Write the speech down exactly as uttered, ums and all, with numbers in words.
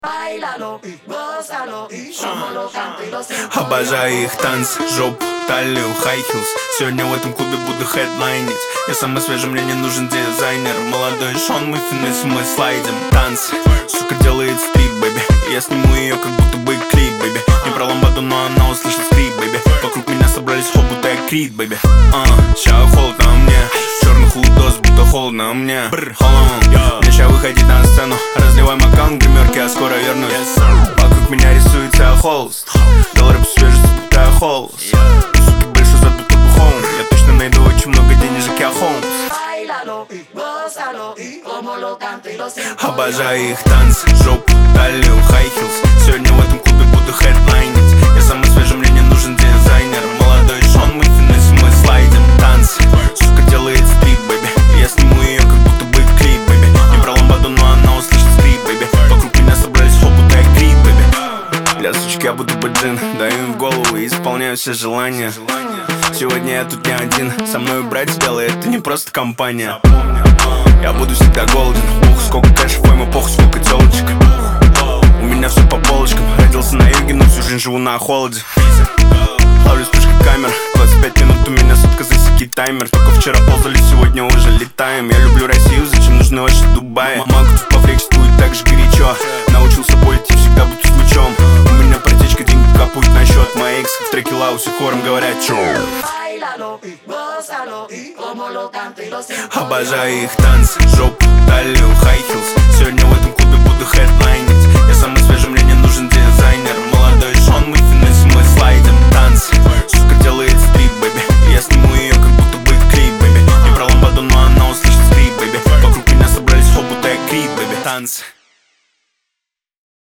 Обожаю их танцы, жопу, талию, хай-хилс. Сегодня в этом клубе буду хедлайнить. Я самый свежий, мне не нужен дизайнер. Молодой Шон, мы финес, мы слайдим. Танцы, сука делает стрип, бэби. Я сниму ее, как будто бы клип, бэби. Не про ламбаду, но она услышит скрип, бэби. Вокруг меня собрались хоп, будто я крит, бэби. А, ща холодно мне, черный худос, будто холодно мне. Мне ща выходить на сцену, разливаем аккаунт гримерки, а скоро вернусь. Вокруг меня рисуется холст, доллары по свежести, будто я холст. Суки больше зад, будто бы Холмс. Я точно найду очень много денежек, я Холмс. Обожаю их танцы, жопу, талию, хай-хилс. Сегодня в этом клубе буду хедлайнить. Я самый свежий, мне не нужен дизайнер. Молодой Шон, мы финес, мы слайдим. Танцы, сука делает стрип, бэби. Я сниму ее, как будто бы клип, бэби. Не про ламбаду, но она услышит скрип, бэби. Вокруг меня собрались хоп, будто я крит, бэби. Для сучки я буду баджин, даю им в голову и исполняю все желания. Сегодня я тут не один, со мной брать дело, это не просто компания. Я буду всегда голоден, ух, сколько кэшев, пойму, похуй, сколько телочек. У меня все по полочкам, родился на юге, но всю жизнь живу на холоде. Ловлю вспышкой камер, двадцать пять минут у меня сутка, засеки таймер. Только вчера ползали, сегодня уже летаем. Я люблю Россию, зачем нужны ваши Дубаи? Могу тут пофлексить, будет так же горячо. Научился болеть и всегда буду с лучом. У меня протечка, деньги капают на счет. Мои экс в треке Лауси хором говорят, чё? Обожаю их танцы, жопу, талию, хай-хилс. Сегодня в этом клубе буду хедлайнить.